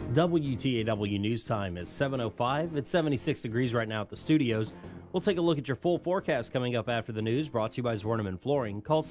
WTAW News Time is 7:05. It's 76 degrees right now at the studios. We'll take a look at your full forecast coming up after the news, brought to you by Zwerneman Flooring. Call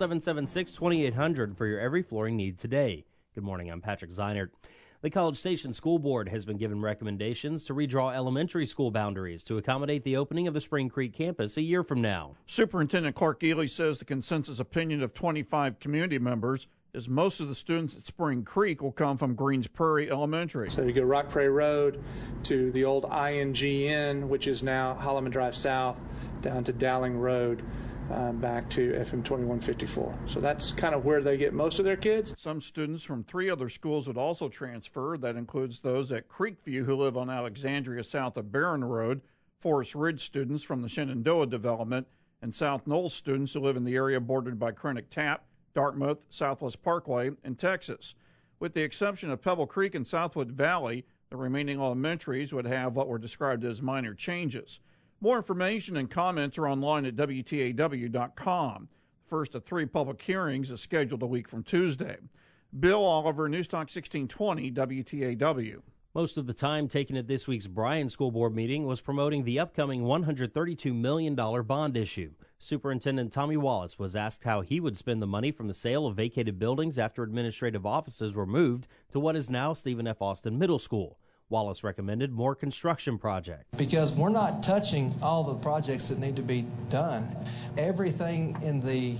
776-2800 for your every flooring need today. Good morning, I'm Patrick Zeinert. The College Station School Board has been given recommendations to redraw elementary school boundaries to accommodate the opening of the Spring Creek campus a year from now. Superintendent Clark Ely says the consensus opinion of 25 community members is most of the students at Spring Creek will come from Greens Prairie Elementary. So you go Rock Prairie Road to the old INGN, which is now Holloman Drive South, down to Dowling Road, back to FM 2154. So that's kind of where they get most of their kids. Some students from 3 other schools would also transfer. That includes those at Creekview who live on Alexandria south of Barron Road, Forest Ridge students from the Shenandoah development, and South Knowles students who live in the area bordered by Krennic Tap, Dartmouth, Southwest Parkway, and Texas. With the exception of Pebble Creek and Southwood Valley, the remaining elementaries would have what were described as minor changes. More information and comments are online at WTAW.com. The first of 3 public hearings is scheduled a week from Tuesday. Bill Oliver, News Talk 1620, WTAW. Most of the time taken at this week's Bryan School Board meeting was promoting the upcoming $132 million bond issue. Superintendent Tommy Wallace was asked how he would spend the money from the sale of vacated buildings after administrative offices were moved to what is now Stephen F. Austin Middle School. Wallace recommended more construction projects. Because we're not touching all the projects that need to be done. Everything in the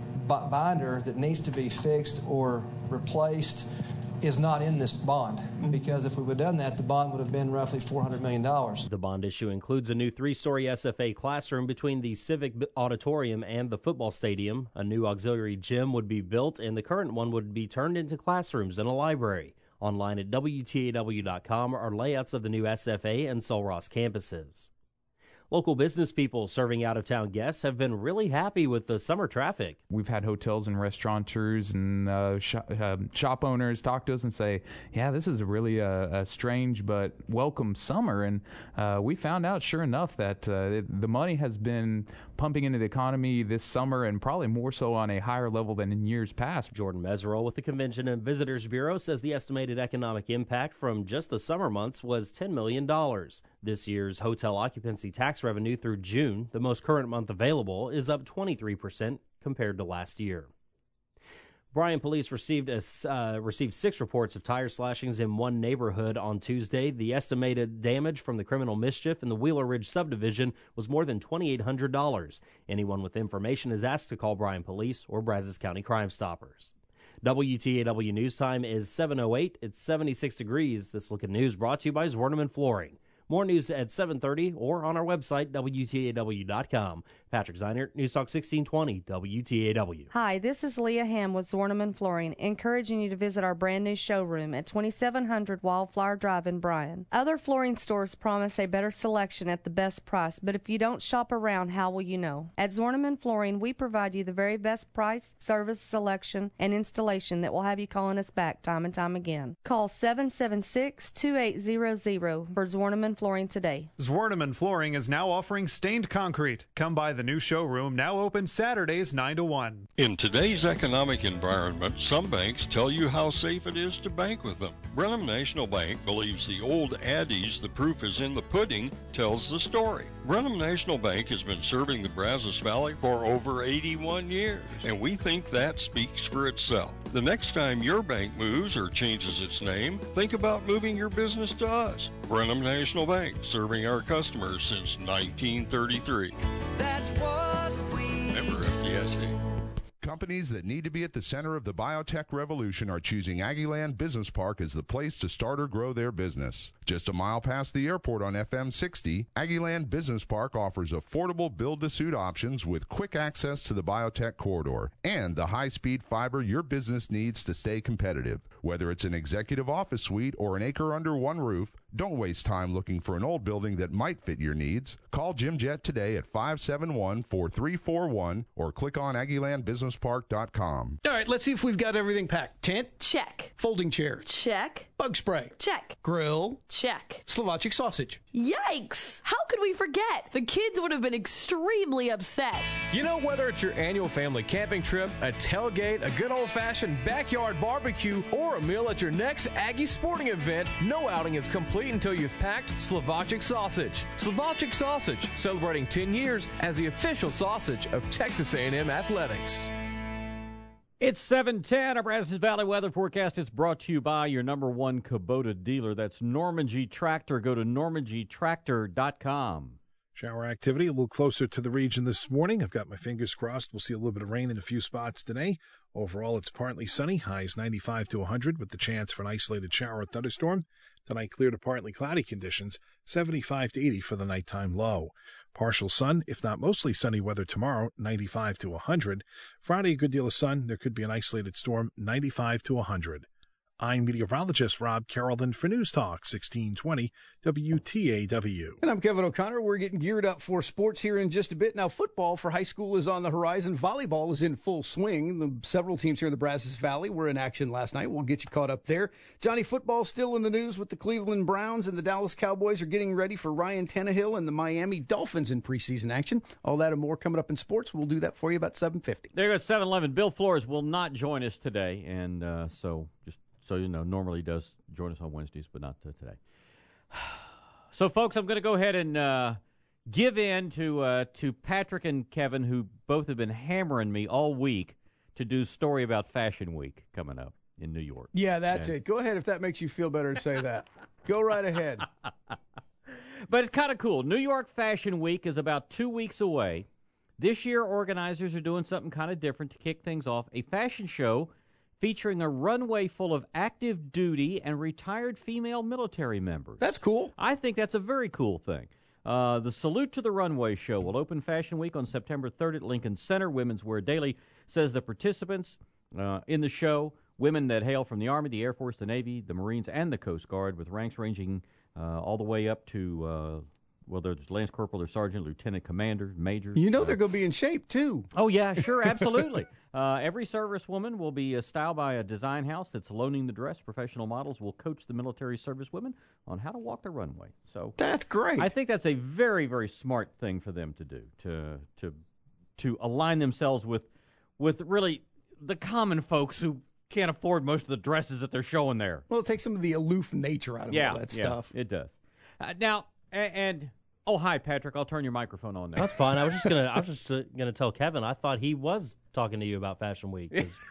binder that needs to be fixed or replaced is not in this bond, because if we would have done that, the bond would have been roughly $400 million. The bond issue includes a new 3-story SFA classroom between the Civic Auditorium and the football stadium. A new auxiliary gym would be built, and the current one would be turned into classrooms and a library. Online at WTAW.com are layouts of the new SFA and Sul Ross campuses. Local business people serving out-of-town guests have been really happy with the summer traffic. We've had hotels and restaurateurs and shop owners talk to us and say, yeah, this is really a strange but welcome summer. And we found out, sure enough, that the money has been pumping into the economy this summer, and probably more so on a higher level than in years past. Jordan Meserole with the Convention and Visitors Bureau says the estimated economic impact from just the summer months was $10 million. This year's hotel occupancy tax revenue through June, the most current month available, is up 23% compared to last year. Bryan police received 6 reports of tire slashings in one neighborhood on Tuesday. The estimated damage from the criminal mischief in the Wheeler Ridge subdivision was more than $2,800. Anyone with information is asked to call Bryan Police or Brazos County Crime Stoppers. WTAW News Time is 7:08. It's 76 degrees. This Look at News brought to you by Zwerneman Flooring. More news at 7:30 or on our website, WTAW.com. Patrick Zeinert, News Talk 1620, WTAW. Hi, this is Leah Ham with Zwerneman Flooring, encouraging you to visit our brand new showroom at 2700 Wildflower Drive in Bryan. Other flooring stores promise a better selection at the best price, but if you don't shop around, how will you know? At Zwerneman Flooring, we provide you the very best price, service, selection, and installation that will have you calling us back time and time again. Call 776-2800 for Zwerneman Flooring today. Zwerneman Flooring is now offering stained concrete. Come by the new showroom, now open Saturdays 9 to 1. In today's economic environment, some banks tell you how safe it is to bank with them. Brenham National Bank believes the old adage, the proof is in the pudding, tells the story. Brenham National Bank has been serving the Brazos Valley for over 81 years, and we think that speaks for itself. The next time your bank moves or changes its name, think about moving your business to us. Brenham National Bank, serving our customers since 1933. That's what we Member FDIC. Companies that need to be at the center of the biotech revolution are choosing Aggieland Business Park as the place to start or grow their business. Just a mile past the airport on FM 60, Aggieland Business Park offers affordable build-to-suit options with quick access to the biotech corridor and the high-speed fiber your business needs to stay competitive. Whether it's an executive office suite or an acre under one roof, don't waste time looking for an old building that might fit your needs. Call Jim Jett today at 571-4341 or click on AggielandBusinessPark.com. All right, let's see if we've got everything packed. Tent? Check. Folding chair? Check. Bug spray? Check. Grill? Check. Slovacek sausage. Yikes! How could we forget? The kids would have been extremely upset. You know, whether it's your annual family camping trip, a tailgate, a good old-fashioned backyard barbecue, or a meal at your next Aggie sporting event, no outing is complete until you've packed Slovacek sausage. Slovacek sausage, celebrating 10 years as the official sausage of Texas A&M Athletics. It's 7:10. Our Brazos Valley weather forecast is brought to you by your number one Kubota dealer. That's Norman G. Tractor. Go to normangtractor.com. Shower activity a little closer to the region this morning. I've got my fingers crossed. We'll see a little bit of rain in a few spots today. Overall, it's partly sunny. Highs 95 to 100 with the chance for an isolated shower or thunderstorm. Tonight, clear to partly cloudy conditions. 75 to 80 for the nighttime low. Partial sun, if not mostly sunny weather tomorrow, 95 to 100. Friday, a good deal of sun. There could be an isolated storm, 95 to 100. I'm meteorologist Rob Carrollton for News Talk 1620 WTAW. And I'm Kevin O'Connor. We're getting geared up for sports here in just a bit. Now, football for high school is on the horizon. Volleyball is in full swing. Several teams here in the Brazos Valley were in action last night. We'll get you caught up there. Johnny, football still in the news with the Cleveland Browns, and the Dallas Cowboys are getting ready for Ryan Tannehill and the Miami Dolphins in preseason action. All that and more coming up in sports. We'll do that for you about 7:50. There goes 7-Eleven. Bill Flores will not join us today, and so you know, normally does join us on Wednesdays, but not today. So, folks, I'm going to go ahead and give in to Patrick and Kevin, who both have been hammering me all week to do a story about Fashion Week coming up in New York. Yeah, that's it. Go ahead if that makes you feel better to say that. Go right ahead. But it's kind of cool. New York Fashion Week is about 2 weeks away. This year, organizers are doing something kind of different to kick things off. A fashion show featuring a runway full of active duty and retired female military members. That's cool. I think that's a very cool thing. The Salute to the Runway show will open Fashion Week on September 3rd at Lincoln Center. Women's Wear Daily says the participants in the show, women that hail from the Army, the Air Force, the Navy, the Marines, and the Coast Guard, with ranks ranging all the way up to, there's Lance Corporal or Sergeant, Lieutenant Commander, Major. You know they're going to be in shape, too. Oh, yeah, sure, absolutely. Every servicewoman will be styled by a design house that's loaning the dress. Professional models will coach the military service women on how to walk the runway. So that's great. I think that's a very, very smart thing for them to do, to align themselves with really the common folks who can't afford most of the dresses that they're showing there. Well, it takes some of the aloof nature out of all that stuff. It does. Now, oh, hi, Patrick. I'll turn your microphone on now. That's fine. I was just gonna tell Kevin. I thought he was talking to you about Fashion Week.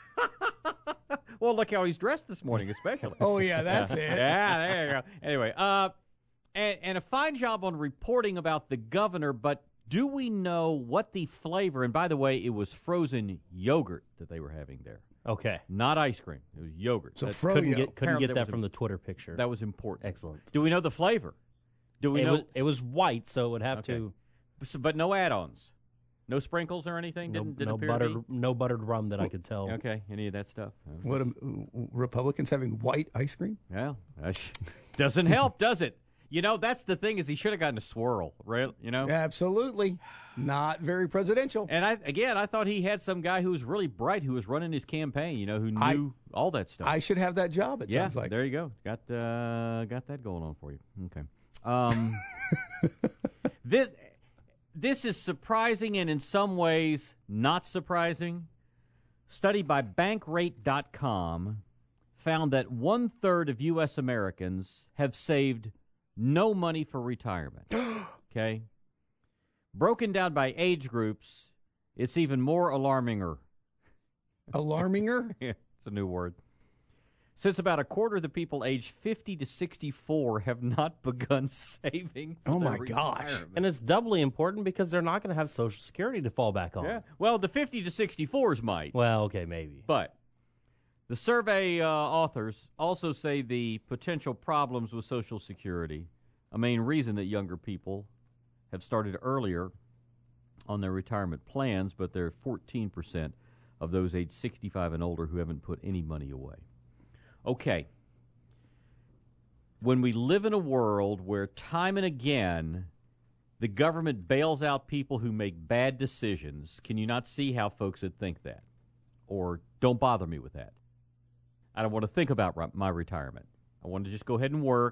Well, look how he's dressed this morning, especially. Oh yeah, that's it. Yeah, there you go. Anyway, and a fine job on reporting about the governor. But do we know what the flavor? And by the way, it was frozen yogurt that they were having there. Okay, not ice cream. It was yogurt. So couldn't get that from the Twitter picture. That was important. Excellent. Do we know the flavor? Do we know it was white, so it would have to. But no add-ons, no sprinkles or anything. No buttered rum that I could tell. Okay, any of that stuff. What Republicans having white ice cream? Well, doesn't help, does it? You know, that's the thing, is he should have gotten a swirl, right? You know, absolutely not very presidential. And I thought he had some guy who was really bright, who was running his campaign. You know, who knew all that stuff. I should have that job. It sounds like. There you go. Got that going on for you. Okay. This is surprising and in some ways not surprising. Study by Bankrate.com found that 1/3 of U.S. Americans have saved no money for retirement. Okay? Broken down by age groups, it's even more alarminger. Alarminger? Yeah, it's a new word. Since about a quarter of the people aged 50 to 64 have not begun saving. Oh, my gosh. And it's doubly important because they're not going to have Social Security to fall back on. Yeah. Well, the 50 to 64s might. Well, okay, maybe. But the survey authors also say the potential problems with Social Security, a main reason that younger people have started earlier on their retirement plans, but there are 14% of those aged 65 and older who haven't put any money away. Okay, when we live in a world where time and again the government bails out people who make bad decisions, can you not see how folks would think that? Or don't bother me with that. I don't want to think about my retirement. I want to just go ahead and work.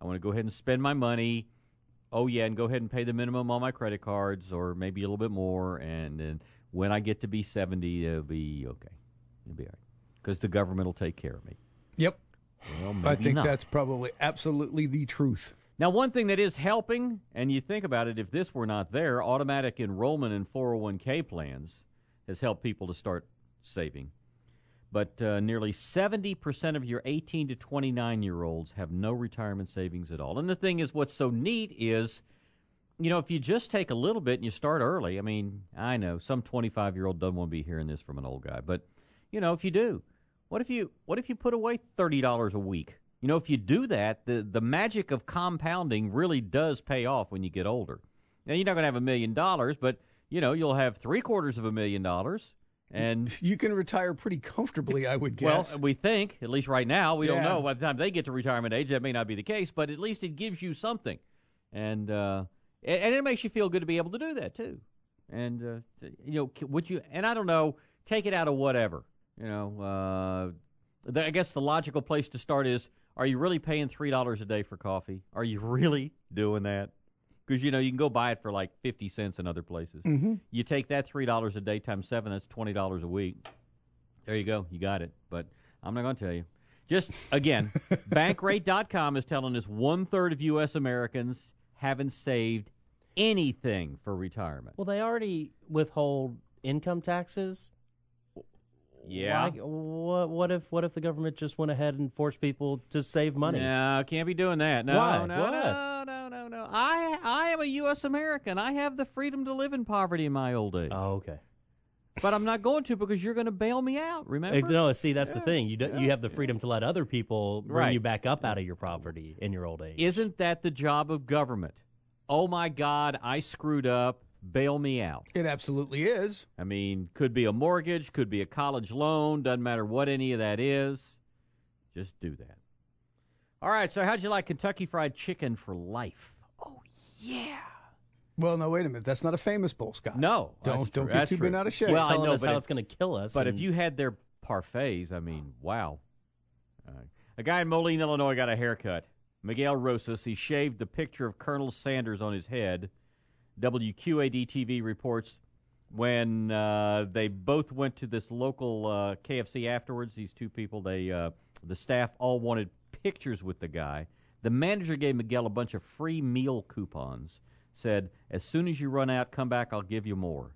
I want to go ahead and spend my money. Oh, yeah, and go ahead and pay the minimum on my credit cards or maybe a little bit more. And then when I get to be 70, it'll be okay. It'll be all right. Because the government will take care of me. Yep. Well, I think not. that's probably absolutely the truth. Now, one thing that is helping, and you think about it, if this were not there, automatic enrollment in 401k plans has helped people to start saving. But nearly 70% of your 18 to 29-year-olds have no retirement savings at all. And the thing is, what's so neat is, if you just take a little bit and you start early, I mean, I know some 25-year-old doesn't want to be hearing this from an old guy, but, if you do, what if you put away $30 a week? If you do that, the magic of compounding really does pay off when you get older. Now, you're not going to have $1 million, but, you'll have $750,000. And you can retire pretty comfortably, I would guess. Well, we think, at least right now, we don't know. By the time they get to retirement age, that may not be the case, but at least it gives you something. And it makes you feel good to be able to do that, too. And, would you, and I don't know, take it out of whatever. I guess the logical place to start is, are you really paying $3 a day for coffee? Are you really doing that? Because, you can go buy it for like 50 cents in other places. Mm-hmm. You take that $3 a day times 7, that's $20 a week. There you go. You got it. But I'm not going to tell you. Just, again, Bankrate.com is telling us 1/3 of U.S. Americans haven't saved anything for retirement. Well, they already withhold income taxes. Yeah. What if the government just went ahead and forced people to save money? No, can't be doing that. No, Why? no, What? no. I am a U.S. American. I have the freedom to live in poverty in my old age. Oh, okay. But I'm not going to because you're going to bail me out, remember? No, see, that's the thing. You have the freedom to let other people bring you back up out of your poverty in your old age. Isn't that the job of government? Oh, my God, I screwed up. Bail me out. It absolutely is. I mean, could be a mortgage, could be a college loan, doesn't matter what any of that is. Just do that. All right, so how'd you like Kentucky Fried Chicken for life? Oh, yeah. Well, no, wait a minute. That's not a famous bowl, Scott. No. Don't get too bent out of shape. Well, I know, but how it's going to kill us. But if you had their parfaits, I mean, wow. A guy in Moline, Illinois got a haircut. Miguel Rosas, he shaved the picture of Colonel Sanders on his head. WQAD-TV reports when they both went to this local KFC afterwards, these two people, the staff all wanted pictures with the guy. The manager gave Miguel a bunch of free meal coupons, said, as soon as you run out, come back, I'll give you more.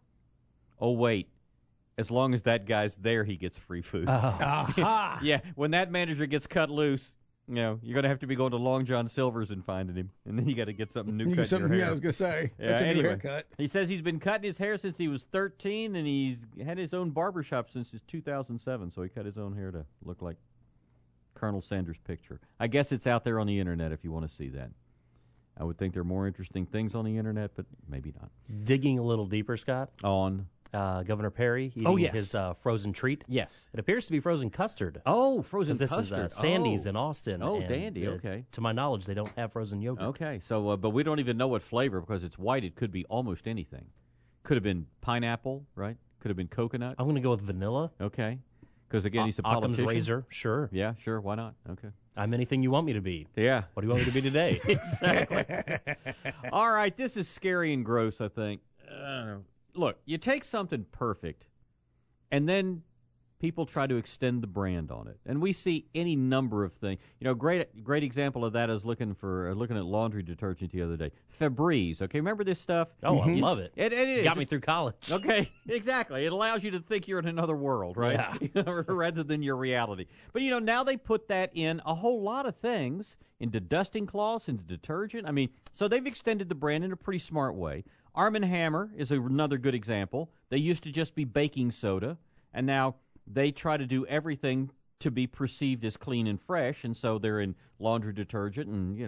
Oh, wait. As long as that guy's there, he gets free food. Aha! Yeah, when that manager gets cut loose, you're going to have to be going to Long John Silver's and finding him. And then you got to get something new cut in your hair. Yeah, I was going to say. That's a new haircut. He says he's been cutting his hair since he was 13, and he's had his own barbershop since 2007. So he cut his own hair to look like Colonel Sanders' picture. I guess it's out there on the Internet if you want to see that. I would think there are more interesting things on the Internet, but maybe not. Digging a little deeper, Scott, on Governor Perry eating his frozen treat. Yes. It appears to be frozen custard. Oh, frozen this custard. This is Sandy's in Austin. Oh, and, dandy. Okay. To my knowledge, they don't have frozen yogurt. Okay. So, but we don't even know what flavor because it's white. It could be almost anything. Could have been pineapple, right? Could have been coconut. I'm going to go with vanilla. Okay. Because, again, he's a politician. Occam's razor. Sure. Yeah, sure. Why not? Okay. I'm anything you want me to be. Yeah. What do you want me to be today? Exactly. All right. This is scary and gross, I think. Look, you take something perfect, and then people try to extend the brand on it. And we see any number of things. Great example of that is looking at laundry detergent the other day. Febreze, okay? Remember this stuff? Oh, I love it. It is. Got me through college. Okay, exactly. It allows you to think you're in another world, right? Yeah. Rather than your reality. But, now they put that in a whole lot of things, into dusting cloths, into detergent. I mean, so they've extended the brand in a pretty smart way. Arm & Hammer is another good example. They used to just be baking soda, and now they try to do everything to be perceived as clean and fresh, and so they're in laundry detergent and,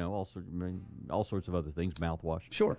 all sorts of other things, mouthwash. Sure.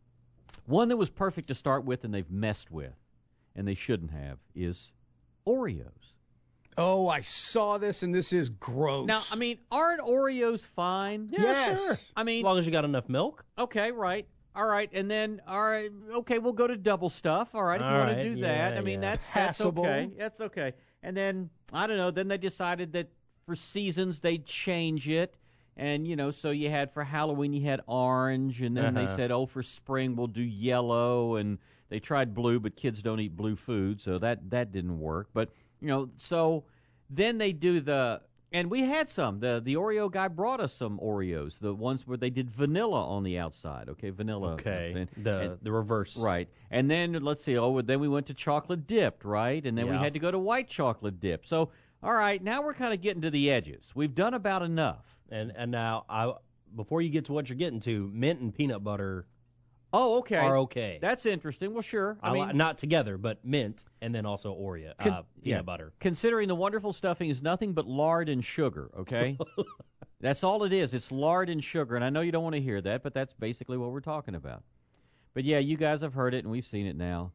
One that was perfect to start with and they've messed with, and they shouldn't have, is Oreos. Oh, I saw this, and this is gross. Now, I mean, aren't Oreos fine? Yeah, yes. Sure. I mean, as long as you got enough milk. Okay, right. All right, and then, all right, okay, we'll go to double stuff. All right, if you want to do that. I mean, that's okay. That's okay. And then, I don't know, then they decided that for seasons they'd change it. And, so you had for Halloween, you had orange, and then they said, for spring, we'll do yellow. And they tried blue, but kids don't eat blue food, so that didn't work. But, so then they do and we had some. The Oreo guy brought us some Oreos, the ones where they did vanilla on the outside. Okay, vanilla. Okay, the reverse. Right. And then, let's see, then we went to chocolate dipped, right? And then we had to go to white chocolate dip. So, all right, now we're kind of getting to the edges. We've done about enough. And now, before you get to what you're getting to, mint and peanut butter are okay. That's interesting. Well, sure. I mean, not together, but mint and then also Oreo, peanut butter. Considering the wonderful stuffing is nothing but lard and sugar, okay? That's all it is. It's lard and sugar. And I know you don't want to hear that, but that's basically what we're talking about. But, yeah, you guys have heard it, and we've seen it now.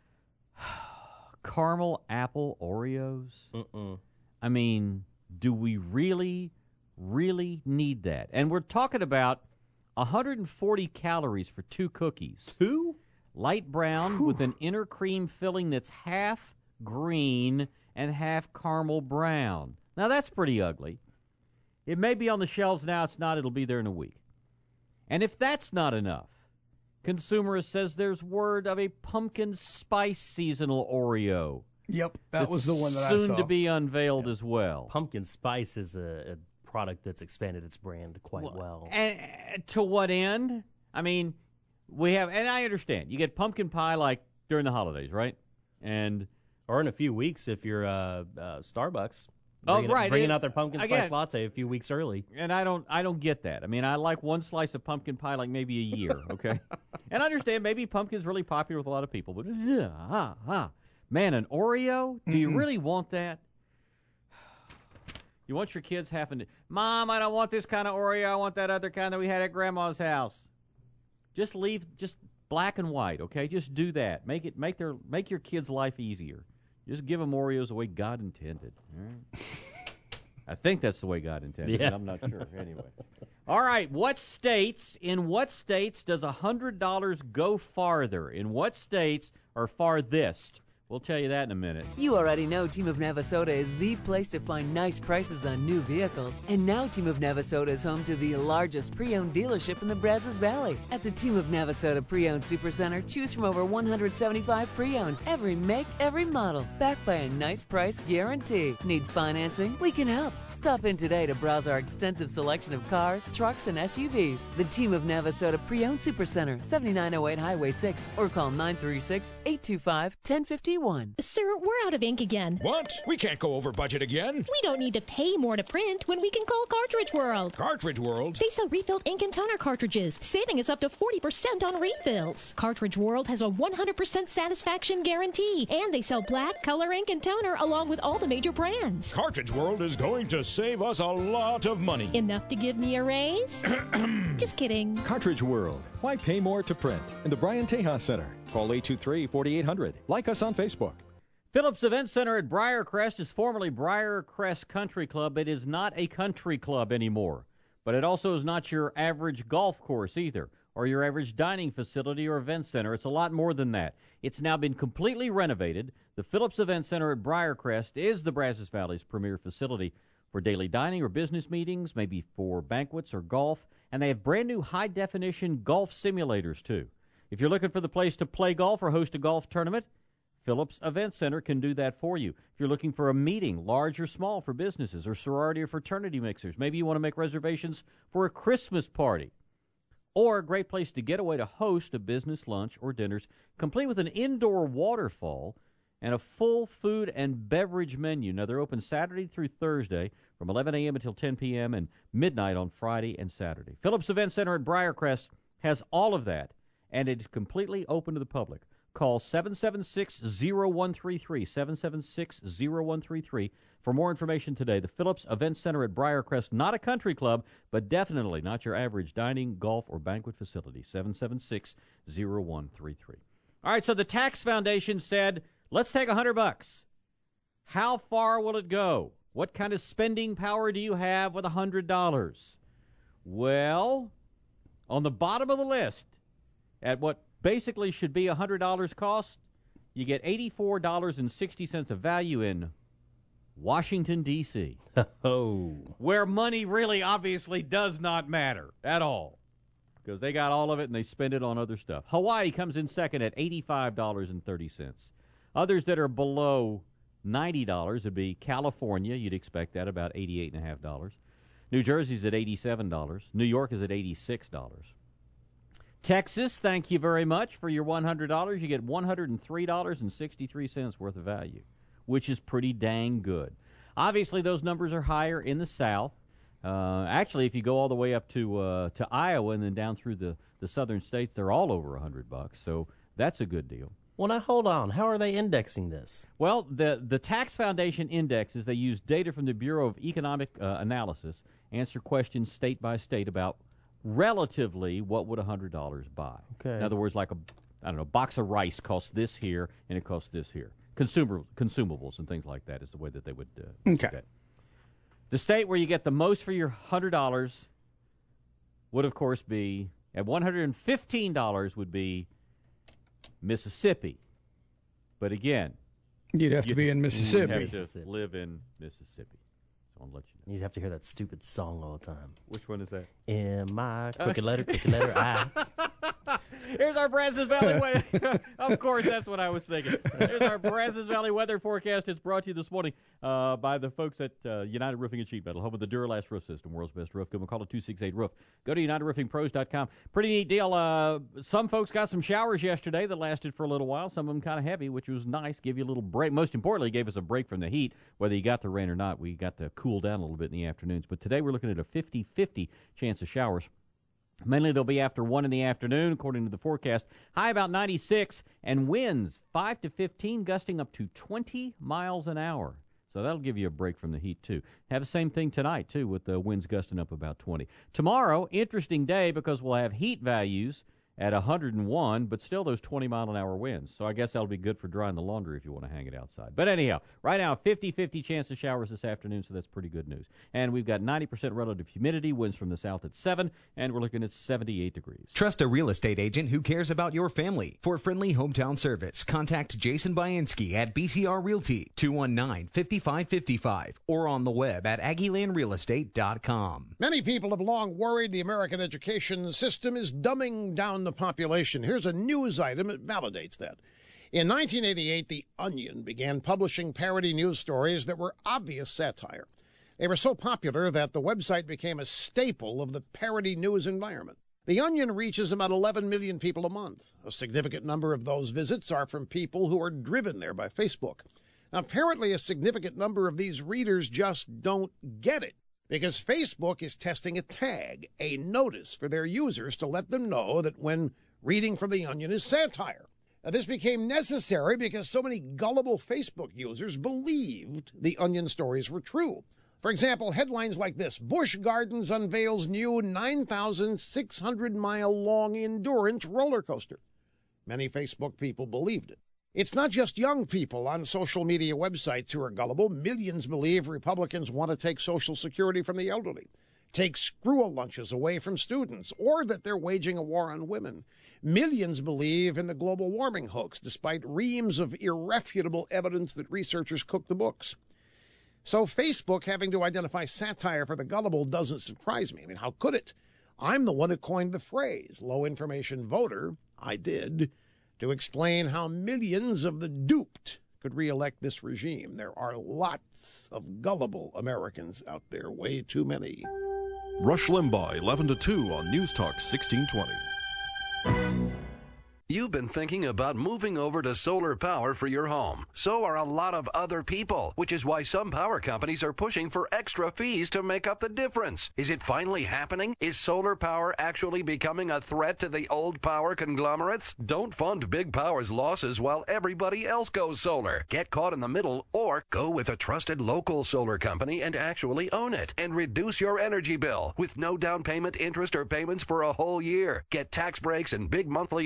Caramel apple Oreos? I mean, do we really need that? And we're talking about 140 calories for 2 cookies. 2? Light brown with an inner cream filling that's half green and half caramel brown. Now, that's pretty ugly. It may be on the shelves now. It's not. It'll be there in a week. And if that's not enough, Consumerist says there's word of a pumpkin spice seasonal Oreo. Yep, that was the one that I saw. Soon to be unveiled as well. Pumpkin spice is a product that's expanded its brand quite well. And to what end? I mean, we have, and I understand, you get pumpkin pie like during the holidays, right? Or in a few weeks if you're Starbucks. Right, bringing out their pumpkin spice latte a few weeks early. And I don't get that. I mean, I like one slice of pumpkin pie like maybe a year, okay? And I understand maybe pumpkin's really popular with a lot of people, but man, an Oreo? Do you really want that? You want your kids having to, Mom, I don't want this kind of Oreo. I want that other kind that we had at Grandma's house. Just black and white, okay? Just do that. Make your kids' life easier. Just give them Oreos the way God intended. All right? I think that's the way God intended. Yeah. But I'm not sure. Anyway. All right. In what states does $100 go farther? In what states are farthest? We'll tell you that in a minute. You already know Team of Navasota is the place to find nice prices on new vehicles. And now Team of Navasota is home to the largest pre-owned dealership in the Brazos Valley. At the Team of Navasota Pre-Owned Supercenter, choose from over 175 pre-owns, every make, every model, backed by a nice price guarantee. Need financing? We can help. Stop in today to browse our extensive selection of cars, trucks, and SUVs. The Team of Navasota Pre-Owned Supercenter, 7908 Highway 6, or call 936-825-1051. Sir, we're out of ink again. What? We can't go over budget again. We don't need to pay more to print when we can call Cartridge World. Cartridge World? They sell refilled ink and toner cartridges, saving us up to 40% on refills. Cartridge World has a 100% satisfaction guarantee, and they sell black, color ink, and toner along with all the major brands. Cartridge World is going to save us a lot of money. Enough to give me a raise? Just kidding. Cartridge World. Why pay more to print? In the Brian Tejas Center. Call 823-4800. Like us on Facebook. Phillips Event Center at Briarcrest is formerly Briarcrest Country Club. It is not a country club anymore. But it also is not your average golf course either, or your average dining facility or event center. It's a lot more than that. It's now been completely renovated. The Phillips Event Center at Briarcrest is the Brazos Valley's premier facility for daily dining or business meetings, maybe for banquets or golf. And they have brand new high-definition golf simulators, too. If you're looking for the place to play golf or host a golf tournament, Phillips Event Center can do that for you. If you're looking for a meeting, large or small, for businesses or sorority or fraternity mixers, maybe you want to make reservations for a Christmas party, or a great place to get away to host a business lunch or dinners, complete with an indoor waterfall and a full food and beverage menu. Now, they're open Saturday through Thursday from 11 a.m. until 10 p.m. and midnight on Friday and Saturday. Phillips Event Center at Briarcrest has all of that, and it is completely open to the public. Call 776-0133, 776-0133 for more information today. The Phillips Event Center at Briarcrest, not a country club, but definitely not your average dining, golf, or banquet facility, 776-0133. All right, so the Tax Foundation said, let's take $100. How far will it go? What kind of spending power do you have with $100? Well, on the bottom of the list, at what basically should be $100 cost, you get $84.60 of value in Washington, D.C. Oh. Where money really obviously does not matter at all, because they got all of it and they spend it on other stuff. Hawaii comes in second at $85.30. Others that are below $90 would be California. You'd expect that, about $88.50. New Jersey's at $87. New York is at $86. Texas, thank you very much for your $100. You get $103.63 worth of value, which is pretty dang good. Obviously, those numbers are higher in the South. Actually, if you go all the way up to Iowa and then down through the southern states, they're all over $100. So that's a good deal. Well, now, hold on. How are they indexing this? Well, the Tax Foundation indexes, they use data from the Bureau of Economic Analysis, answer questions state by state about relatively what would $100 buy. Okay. In other words, like a box of rice costs this here and it costs this here. Consumables and things like that is the way that they would okay. The state where you get the most for your $100 would, of course, be, at $115 would be Mississippi. But again, you'd have to be in Mississippi. You'd have to live in Mississippi. So I'll let you know. You'd have to hear that stupid song all the time. Which one is that? M-I, crooked letter, I. Here's our Brazos Valley weather. Of course, that's what I was thinking. Here's our Brazos Valley weather forecast. It's brought to you this morning by the folks at United Roofing and Sheet Metal, home of the Duralast roof system, world's best roof. Give them a call at 268-ROOF. Go to UnitedRoofingPros.com. Pretty neat deal. Some folks got some showers yesterday that lasted for a little while. Some of them kind of heavy, which was nice. Give you a little break. Most importantly, gave us a break from the heat. Whether you got the rain or not, we got to cool down a little bit in the afternoons. But today we're looking at a 50-50 chance of showers. Mainly they'll be after 1 in the afternoon, according to the forecast. High about 96, and winds 5 to 15, gusting up to 20 miles an hour. So that'll give you a break from the heat, too. Have the same thing tonight, too, with the winds gusting up about 20. Tomorrow, interesting day because we'll have heat values at 101, but still those 20-mile-an-hour winds. So I guess that'll be good for drying the laundry if you want to hang it outside. But anyhow, right now, 50-50 chance of showers this afternoon, so that's pretty good news. And we've got 90% relative humidity, winds from the south at 7, and we're looking at 78 degrees. Trust a real estate agent who cares about your family. For friendly hometown service, contact Jason Bainski at BCR Realty, 219-5555, or on the web at AggieLandRealEstate.com. Many people have long worried the American education system is dumbing down the population. Here's a news item that validates that. In 1988, The Onion began publishing parody news stories that were obvious satire. They were so popular that the website became a staple of the parody news environment. The Onion reaches about 11 million people a month. A significant number of those visits are from people who are driven there by Facebook. Now, apparently, a significant number of these readers just don't get it, because Facebook is testing a tag, a notice for their users to let them know that when reading from The Onion is satire. Now, this became necessary because so many gullible Facebook users believed The Onion stories were true. For example, headlines like this: Busch Gardens unveils new 9,600-mile-long endurance roller coaster. Many Facebook people believed it. It's not just young people on social media websites who are gullible. Millions believe Republicans want to take Social Security from the elderly, take screw lunches away from students, or that they're waging a war on women. Millions believe in the global warming hoax, despite reams of irrefutable evidence that researchers cooked the books. So Facebook having to identify satire for the gullible doesn't surprise me. I mean, how could it? I'm the one who coined the phrase low-information voter. I did. To explain how millions of the duped could reelect this regime. There are lots of gullible Americans out there, way too many. Rush Limbaugh, 11 to 2 on News Talk 1620. You've been thinking about moving over to solar power for your home. So are a lot of other people, which is why some power companies are pushing for extra fees to make up the difference. Is it finally happening? Is solar power actually becoming a threat to the old power conglomerates? Don't fund Big Power's losses while everybody else goes solar. Get caught in the middle, or go with a trusted local solar company and actually own it, and reduce your energy bill with no down payment, interest, or payments for a whole year. Get tax breaks and big monthly energy savings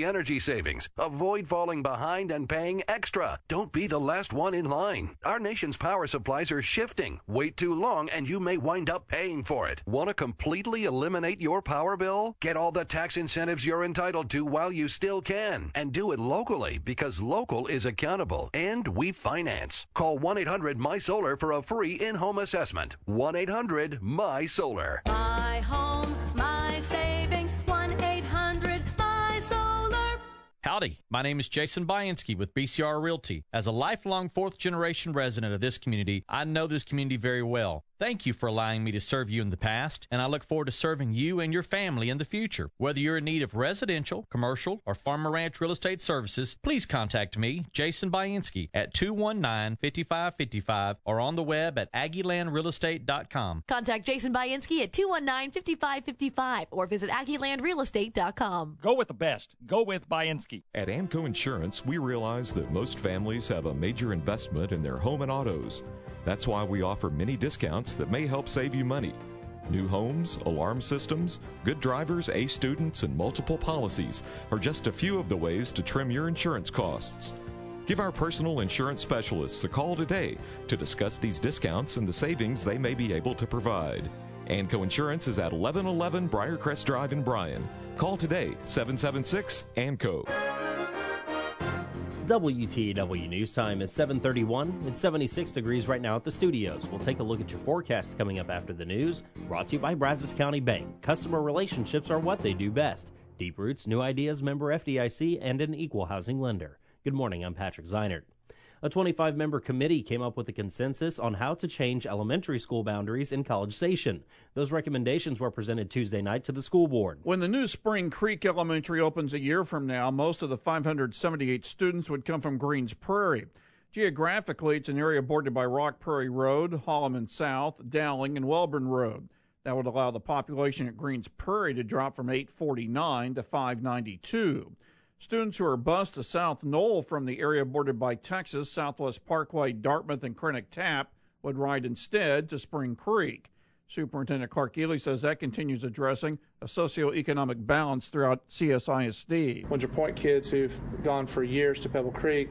savings. Avoid falling behind and paying extra. Don't be the last one in line. Our nation's power supplies are shifting. Wait too long and you may wind up paying for it. Want to completely eliminate your power bill? Get all the tax incentives you're entitled to while you still can. And do it locally, because local is accountable and we finance. Call 1-800-MY-SOLAR for a free in-home assessment. 1-800-MY-SOLAR. My home, my savings, 1-800-MY-SOLAR. Howdy, my name is Jason Bainski with BCR Realty. As a lifelong fourth-generation resident of this community, I know this community very well. Thank you for allowing me to serve you in the past, and I look forward to serving you and your family in the future. Whether you're in need of residential, commercial, or farm and ranch real estate services, please contact me, Jason Bainski, at 219-5555 or on the web at AggieLandRealEstate.com. Contact Jason Bainski at 219-5555 or visit AggieLandRealEstate.com. Go with the best. Go with Bainski. At AMCO Insurance, we realize that most families have a major investment in their home and autos. That's why we offer many discounts that may help save you money. New homes, alarm systems, good drivers, A students, and multiple policies are just a few of the ways to trim your insurance costs. Give our personal insurance specialists a call today to discuss these discounts and the savings they may be able to provide. AMCO Insurance is at 1111 Briarcrest Drive in Bryan. Call today, 776-AMCO. WTAW News Time is 7:31. It's 76 degrees right now at the studios. We'll take a look at your forecast coming up after the news. Brought to you by Brazos County Bank. Customer relationships are what they do best. Deep roots, new ideas, member FDIC, and an equal housing lender. Good morning, I'm Patrick Zeinert. A 25-member committee came up with a consensus on how to change elementary school boundaries in College Station. Those recommendations were presented Tuesday night to the school board. When the new Spring Creek Elementary opens a year from now, most of the 578 students would come from Greens Prairie. Geographically, it's an area bordered by Rock Prairie Road, Holloman South, Dowling, and Welborn Road. That would allow the population at Greens Prairie to drop from 849 to 592. Students who are bused to South Knoll from the area bordered by Texas, Southwest Parkway, Dartmouth, and Krennic Tap would ride instead to Spring Creek. Superintendent Clark Ely says that continues addressing a socioeconomic balance throughout CSISD. Windsor Point kids who've gone for years to Pebble Creek,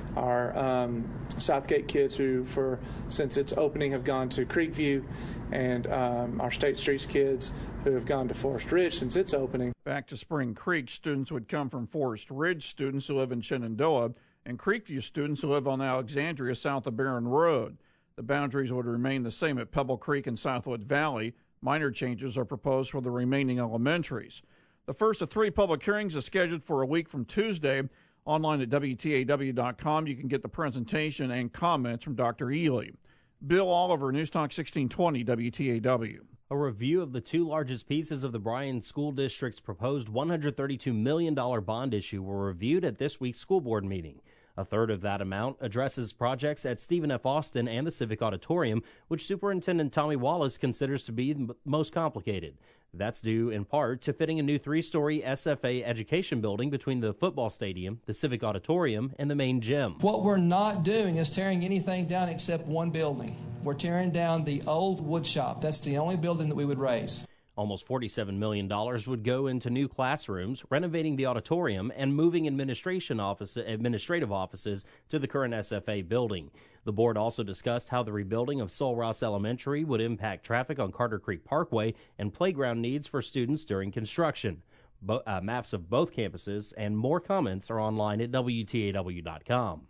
our Southgate kids who, since its opening, have gone to Creekview, and our State Streets kids who have gone to Forest Ridge since its opening. Back to Spring Creek, students would come from Forest Ridge students who live in Shenandoah and Creekview students who live on Alexandria south of Barron Road. The boundaries would remain the same at Pebble Creek and Southwood Valley. Minor changes are proposed for the remaining elementaries. The first of 3 public hearings is scheduled for a week from Tuesday. Online at WTAW.com, you can get the presentation and comments from Dr. Ely. Bill Oliver, News Talk 1620 WTAW. A review of the 2 largest pieces of the Bryan School District's proposed $132 million bond issue were reviewed at this week's school board meeting. A third of that amount addresses projects at Stephen F. Austin and the Civic Auditorium, which Superintendent Tommy Wallace considers to be the most complicated. That's due in part to fitting a new 3-story SFA education building between the football stadium, the Civic Auditorium, and the main gym. What we're not doing is tearing anything down except one building. We're tearing down the old wood shop. That's the only building that we would raise. Almost $47 million would go into new classrooms, renovating the auditorium, and moving administrative offices to the current SFA building. The board also discussed how the rebuilding of Sul Ross Elementary would impact traffic on Carter Creek Parkway and playground needs for students during construction. Maps of both campuses and more comments are online at WTAW.com.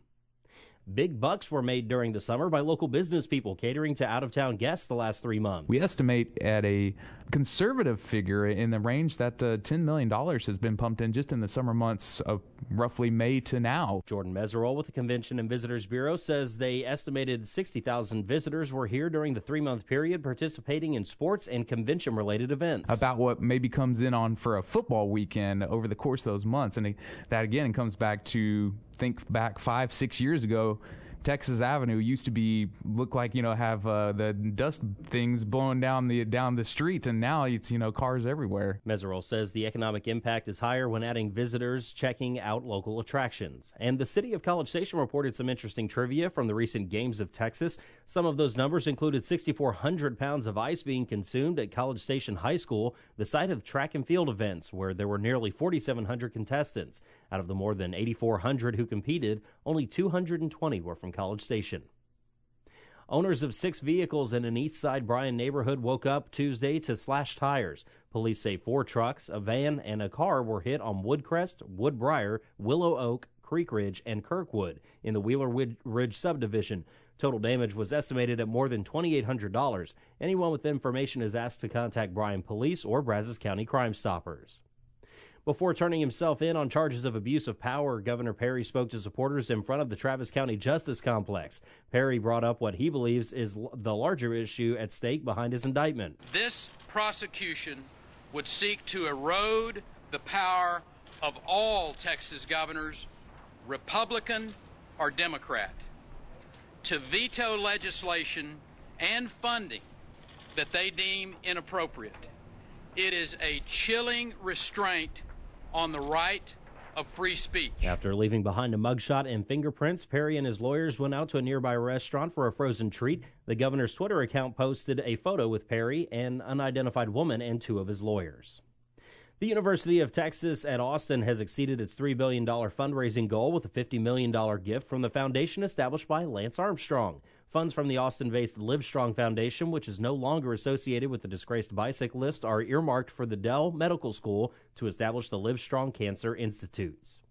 Big bucks were made during the summer by local business people catering to out-of-town guests the last 3 months. We estimate at a conservative figure in the range that $10 million has been pumped in just in the summer months of roughly May to now. Jordan Meserole with the Convention and Visitors Bureau says they estimated 60,000 visitors were here during the 3-month period participating in sports and convention-related events. About what maybe comes in on for a football weekend over the course of those months. And that, again, comes back to think back 5-6 years ago, Texas Avenue used to look like, have the dust things blowing down the street, and now it's, cars everywhere. Meserole says the economic impact is higher when adding visitors checking out local attractions. And the city of College Station reported some interesting trivia from the recent Games of Texas. Some of those numbers included 6,400 pounds of ice being consumed at College Station High School, the site of track and field events, where there were nearly 4,700 contestants. Out of the more than 8,400 who competed, only 220 were from College Station. Owners of 6 vehicles in an East Side Bryan neighborhood woke up Tuesday to slashed tires. Police say 4 trucks, a van, and a car were hit on Woodcrest, Woodbriar, Willow Oak, Creek Ridge, and Kirkwood in the Wheeler Ridge subdivision. Total damage was estimated at more than $2,800. Anyone with information is asked to contact Bryan Police or Brazos County Crime Stoppers. Before turning himself in on charges of abuse of power, Governor Perry spoke to supporters in front of the Travis County Justice Complex. Perry brought up what he believes is the larger issue at stake behind his indictment. This prosecution would seek to erode the power of all Texas governors, Republican or Democrat, to veto legislation and funding that they deem inappropriate. It is a chilling restraint on the right of free speech. After leaving behind a mugshot and fingerprints, Perry and his lawyers went out to a nearby restaurant for a frozen treat. The governor's Twitter account posted a photo with Perry, an unidentified woman, and 2 of his lawyers. The University of Texas at Austin has exceeded its $3 billion fundraising goal with a $50 million gift from the foundation established by Lance Armstrong. Funds from the Austin-based Livestrong Foundation, which is no longer associated with the disgraced bicyclist, are earmarked for the Dell Medical School to establish the Livestrong Cancer Institutes.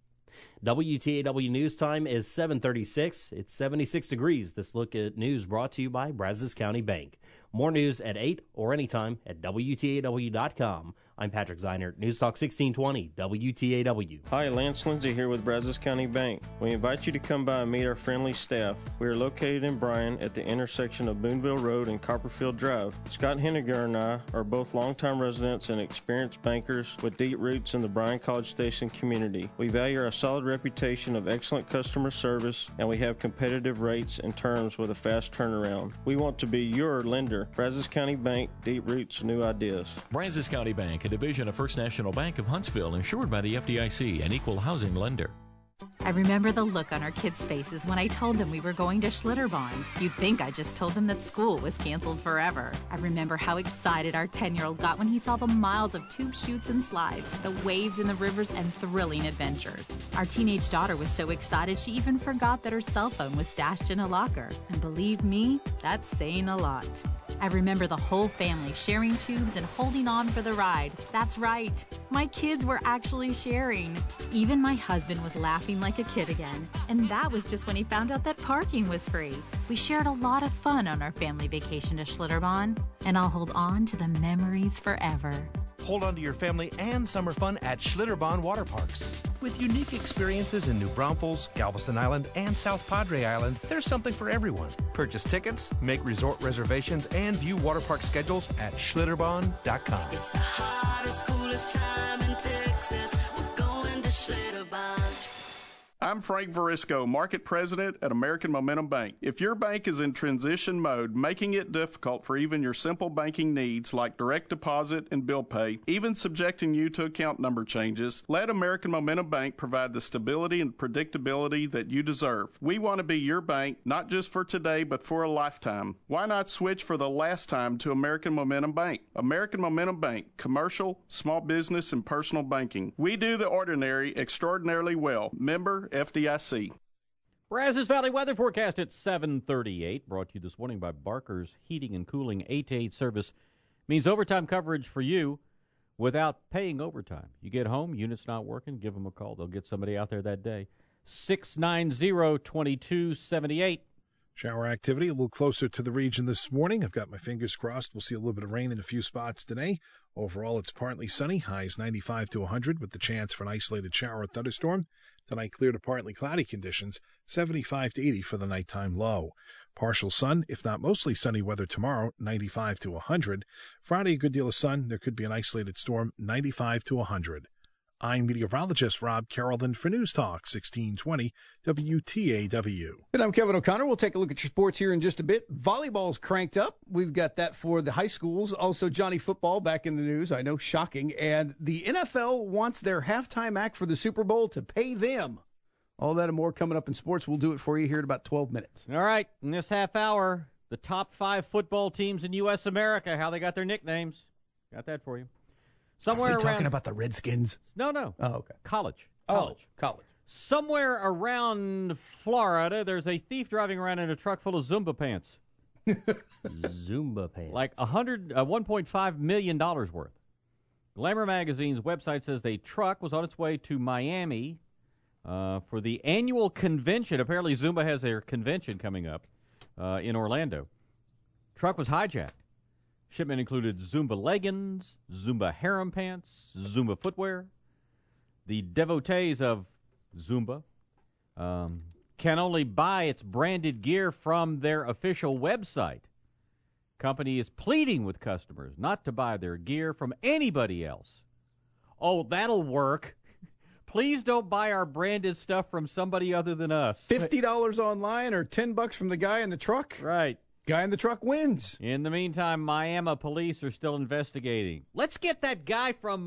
WTAW News Time is 7:36. It's 76 degrees. This look at news brought to you by Brazos County Bank. More news at 8 or anytime at WTAW.com. I'm Patrick Zeinert, News Talk 1620, WTAW. Hi, Lance Lindsay here with Brazos County Bank. We invite you to come by and meet our friendly staff. We are located in Bryan at the intersection of Boonville Road and Copperfield Drive. Scott Henniger and I are both longtime residents and experienced bankers with deep roots in the Bryan College Station community. We value our solid reputation of excellent customer service, and we have competitive rates and terms with a fast turnaround. We want to be your lender. Brazos County Bank, deep roots, new ideas. Brazos County Bank, a division of First National Bank of Huntsville, insured by the FDIC, an equal housing lender. I remember the look on our kids' faces when I told them we were going to Schlitterbahn. You'd think I just told them that school was canceled forever. I remember how excited our 10-year-old got when he saw the miles of tube chutes and slides, the waves in the rivers, and thrilling adventures. Our teenage daughter was so excited she even forgot that her cell phone was stashed in a locker. And believe me, that's saying a lot. I remember the whole family sharing tubes and holding on for the ride. That's right, my kids were actually sharing. Even my husband was laughing like a kid again, and that was just when he found out that parking was free. We shared a lot of fun on our family vacation to Schlitterbahn, and I'll hold on to the memories forever. Hold on to your family and summer fun at Schlitterbahn Water Parks. With unique experiences in New Braunfels, Galveston Island, and South Padre Island, there's something for everyone. Purchase tickets, make resort reservations, and view water park schedules at Schlitterbahn.com. It's the hottest, coolest time in Texas. We're going to Schlitterbahn. I'm Frank Verisco, Market President at American Momentum Bank. If your bank is in transition mode, making it difficult for even your simple banking needs like direct deposit and bill pay, even subjecting you to account number changes, let American Momentum Bank provide the stability and predictability that you deserve. We want to be your bank, not just for today, but for a lifetime. Why not switch for the last time to American Momentum Bank? American Momentum Bank, commercial, small business, and personal banking. We do the ordinary extraordinarily well. Member FDIC. Brazos Valley weather forecast at 7:38. Brought to you this morning by Barker's Heating and Cooling 8-to-8 service. Means overtime coverage for you without paying overtime. You get home, unit's not working, give them a call. They'll get somebody out there that day. 690-2278. Shower activity a little closer to the region this morning. I've got my fingers crossed. We'll see a little bit of rain in a few spots today. Overall, it's partly sunny. Highs 95 to 100 with the chance for an isolated shower or thunderstorm. Tonight, clear to partly cloudy conditions, 75 to 80 for the nighttime low. Partial sun, if not mostly sunny weather tomorrow, 95 to 100. Friday, a good deal of sun. There could be an isolated storm, 95 to 100. I'm meteorologist Rob Carrollton for News Talk 1620 WTAW. And I'm Kevin O'Connor. We'll take a look at your sports here in just a bit. Volleyball's cranked up. We've got that for the high schools. Also, Johnny Football back in the news. I know, shocking. And the NFL wants their halftime act for the Super Bowl to pay them. All that and more coming up in sports. We'll do it for you here in about 12 minutes. All right. In this half hour, the top 5 football teams in U.S. America, how they got their nicknames. Got that for you. Somewhere Are we around. talking about the Redskins? No. Oh, okay. College. College. Somewhere around Florida, there's a thief driving around in a truck full of Zumba pants. Zumba pants. Like $1.5 million worth. Glamour Magazine's website says the truck was on its way to Miami for the annual convention. Apparently Zumba has their convention coming up in Orlando. Truck was hijacked. Shipment included Zumba leggings, Zumba harem pants, Zumba footwear. The devotees of Zumba can only buy its branded gear from their official website. Company is pleading with customers not to buy their gear from anybody else. Oh, that'll work. Please don't buy our branded stuff from somebody other than us. $50 online or $10 from the guy in the truck? Right. Guy in the truck wins. In the meantime, Miami police are still investigating. Let's get that guy from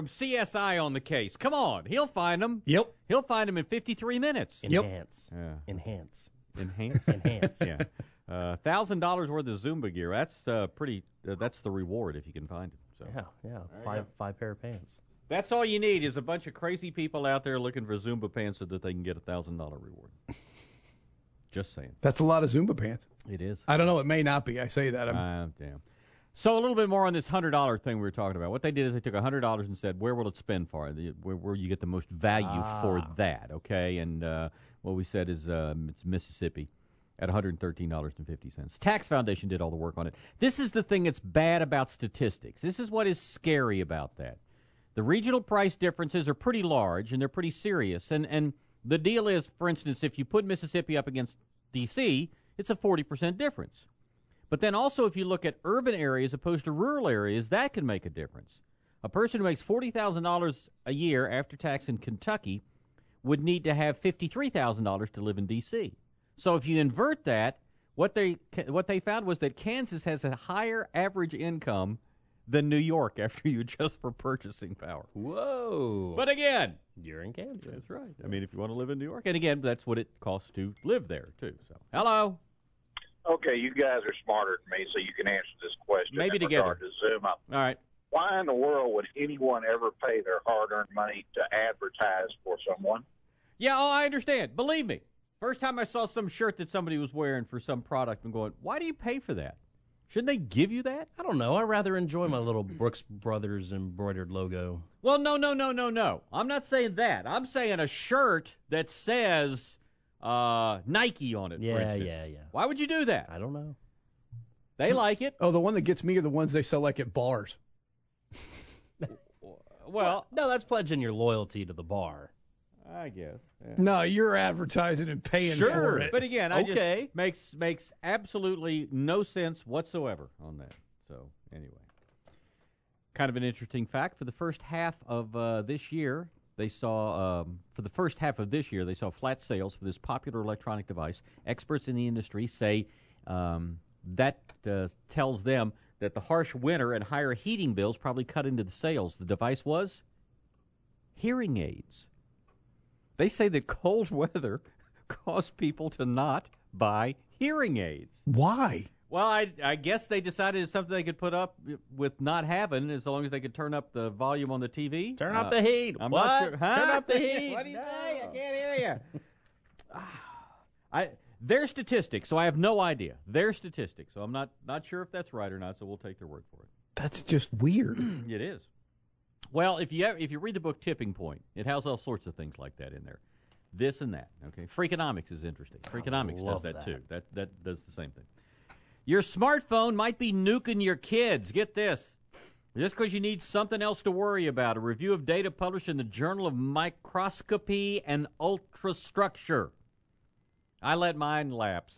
CSI on the case. Come on. He'll find him. Yep. He'll find him in 53 minutes. Enhance. Yeah. Enhance. Enhance? Yeah. $1,000 worth of Zumba gear. That's pretty. That's the reward if you can find it. So. Yeah. Five pair of pants. That's all you need is a bunch of crazy people out there looking for Zumba pants so that they can get a $1,000 reward. Just saying. That's a lot of Zumba pants. It is. I don't know. It may not be. I say that. Damn. So a little bit more on this $100 thing we were talking about. What they did is they took $100 and said, where will it spend for? Where you get the most value for that, okay? And what we said is it's Mississippi at $113.50. Tax Foundation did all the work on it. This is the thing that's bad about statistics. This is what is scary about that. The regional price differences are pretty large, and they're pretty serious. And the deal is, for instance, if you put Mississippi up against D.C., it's a 40% difference. But then also if you look at urban areas opposed to rural areas, that can make a difference. A person who makes $40,000 a year after tax in Kentucky would need to have $53,000 to live in D.C. So if you invert that, what they found was that Kansas has a higher average income than New York after you adjust for purchasing power. Whoa. But again, you're in Kansas. That's right. I mean, if you want to live in New York. And again, that's what it costs to live there, too. So, hello. Okay, you guys are smarter than me, so you can answer this question. Maybe in together. regard to Zoom. All right. Why in the world would anyone ever pay their hard-earned money to advertise for someone? Yeah, I understand. Believe me. First time I saw some shirt that somebody was wearing for some product, I'm going, why do you pay for that? Shouldn't they give you that? I don't know. I rather enjoy my little Brooks Brothers embroidered logo. Well, no. I'm not saying that. I'm saying a shirt that says Nike on it, for instance. Yeah. Why would you do that? I don't know. They like it. Oh, the one that gets me are the ones they sell like at bars. Well, no, that's pledging your loyalty to the bar. I guess. Yeah. No, you're advertising and paying for it. But again, just makes absolutely no sense whatsoever on that. So anyway, kind of an interesting fact. For the first half of this year, they saw flat sales for this popular electronic device. Experts in the industry say that tells them that the harsh winter and higher heating bills probably cut into the sales. The device was hearing aids. They say that cold weather caused people to not buy hearing aids. Why? Well, I guess they decided it's something they could put up with not having as long as they could turn up the volume on the TV. Turn up the heat. I'm what? not sure. Huh? Turn up the heat. What do you say? I can't hear you. Their statistics, so I have no idea. Their statistics, so I'm not sure if that's right or not, so we'll take their word for it. That's just weird. It is. Well, if you read the book Tipping Point, it has all sorts of things like that in there. This and that, okay? Freakonomics is interesting. Freakonomics does that too. That does the same thing. Your smartphone might be nuking your kids. Get this. Just because you need something else to worry about. A review of data published in the Journal of Microscopy and Ultrastructure. I let mine lapse.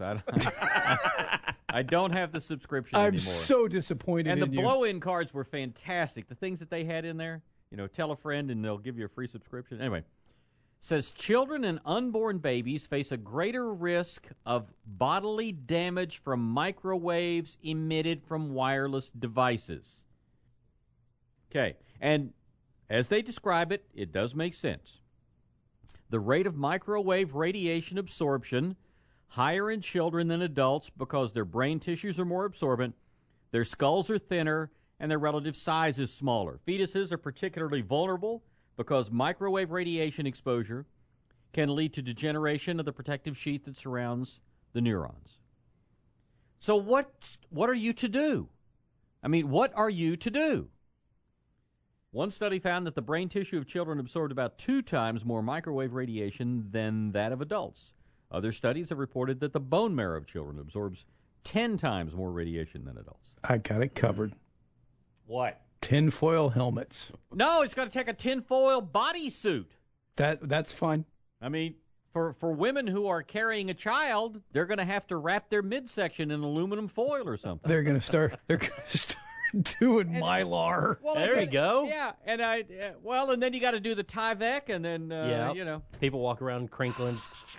I don't have the subscription anymore. I'm so disappointed in you. And the blow-in cards were fantastic. The things that they had in there, tell a friend and they'll give you a free subscription. Anyway, says children and unborn babies face a greater risk of bodily damage from microwaves emitted from wireless devices. Okay, and as they describe it, it does make sense. The rate of microwave radiation absorption higher in children than adults because their brain tissues are more absorbent, their skulls are thinner, and their relative size is smaller. Fetuses are particularly vulnerable because microwave radiation exposure can lead to degeneration of the protective sheath that surrounds the neurons. So what are you to do? I mean, what are you to do? One study found that the brain tissue of children absorbed about 2 times more microwave radiation than that of adults. Other studies have reported that the bone marrow of children absorbs 10 times more radiation than adults. I got it covered. What? Tinfoil helmets. No, it's got to take a tinfoil bodysuit. That's fine. I mean, for women who are carrying a child, they're going to have to wrap their midsection in aluminum foil or something. They're going to start doing Mylar. Well, there you go. Yeah, and and then you got to do the Tyvek, and then people walk around crinkling.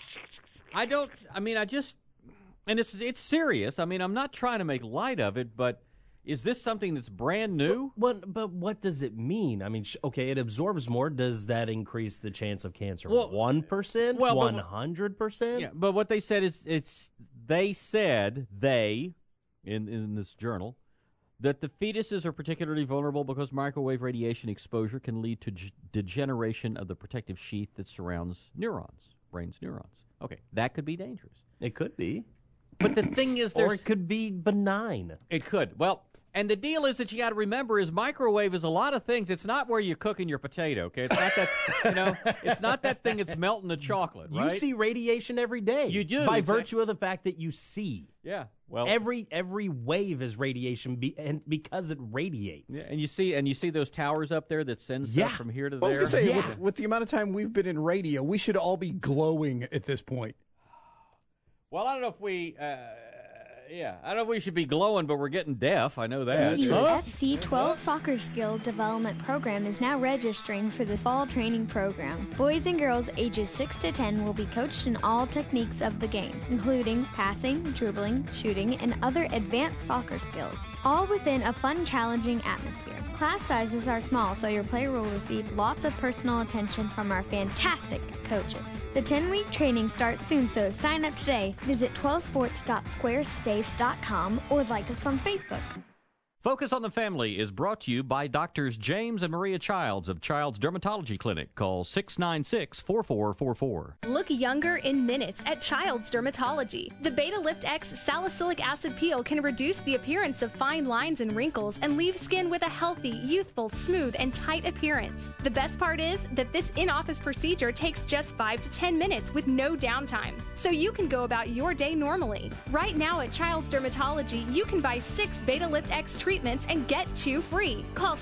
It's serious. I mean, I'm not trying to make light of it, but is this something that's brand new? But what does it mean? I mean, it absorbs more. Does that increase the chance of cancer? 1%? 100%? Yeah, but what they said is they in this journal that the fetuses are particularly vulnerable because microwave radiation exposure can lead to degeneration of the protective sheath that surrounds brain's neurons. Okay, that could be dangerous. It could be. But the thing is, or it could be benign. It could. Well, and the deal is that you got to remember is microwave is a lot of things. It's not where you're cooking your potato, okay? It's not that, it's not that thing that's melting the chocolate, right? You see radiation every day. You do. By virtue of the fact that you see. Yeah. Well, every wave is radiation and because it radiates. Yeah, and you see those towers up there that send stuff from here to there. I was going to say, with the amount of time we've been in radio, we should all be glowing at this point. Well, I don't know if we, I don't know if we should be glowing, but we're getting deaf. I know that. The UFC 12 Soccer Skill Development Program is now registering for the fall training program. Boys and girls ages 6 to 10 will be coached in all techniques of the game, including passing, dribbling, shooting, and other advanced soccer skills, all within a fun, challenging atmosphere. Class sizes are small, so your player will receive lots of personal attention from our fantastic coaches. The 10-week training starts soon, so sign up today. Visit 12sports.squarespace.com or like us on Facebook. Focus on the Family is brought to you by Doctors James and Maria Childs of Child's Dermatology Clinic. Call 696-4444. Look younger in minutes at Child's Dermatology. The Beta Lift X salicylic acid peel can reduce the appearance of fine lines and wrinkles and leave skin with a healthy, youthful, smooth, and tight appearance. The best part is that this in-office procedure takes just 5 to 10 minutes with no downtime, so you can go about your day normally. Right now at Child's Dermatology, you can buy 6 Beta Lift X treatments and get 2 free. Call